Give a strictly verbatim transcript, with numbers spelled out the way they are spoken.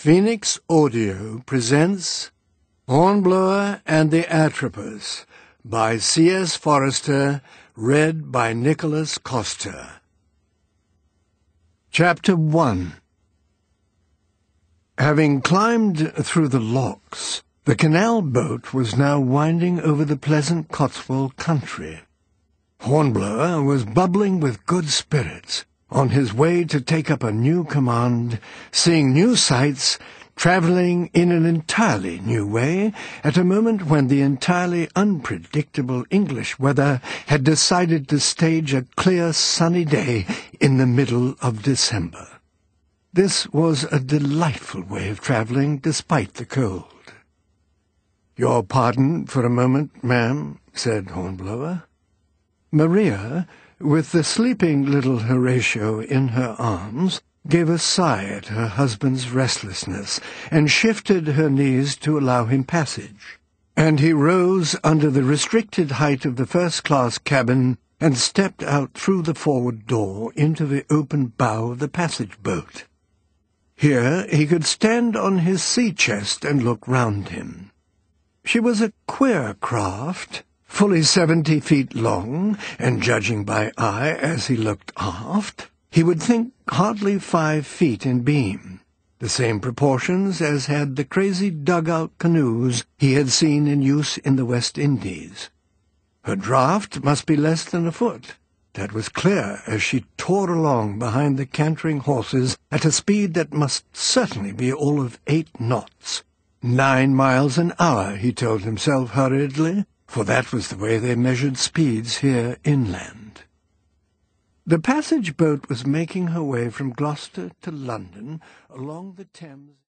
Phoenix Audio presents Hornblower and the Atropos by C S Forester, read by Nicholas Coster. Chapter one. Having climbed through the locks, the canal boat was now winding over the pleasant Cotswold country. Hornblower was bubbling with good spirits, on his way to take up a new command, seeing new sights, travelling in an entirely new way, at a moment when the entirely unpredictable English weather had decided to stage a clear sunny day in the middle of December. This was a delightful way of travelling despite the cold. "Your pardon for a moment, ma'am," said Hornblower. Maria, with the sleeping little Horatio in her arms, gave a sigh at her husband's restlessness, and shifted her knees to allow him passage. And he rose under the restricted height of the first-class cabin, and stepped out through the forward door into the open bow of the passage-boat. Here he could stand on his sea-chest and look round him. She was a queer craft, fully seventy feet long, and judging by eye as he looked aft, he would think hardly five feet in beam, the same proportions as had the crazy dug-out canoes he had seen in use in the West Indies. Her draught must be less than a foot. That was clear as she tore along behind the cantering horses at a speed that must certainly be all of eight knots. Nine miles an hour, he told himself hurriedly, for that was the way they measured speeds here inland. The passage-boat was making her way from Gloucester to London along the Thames.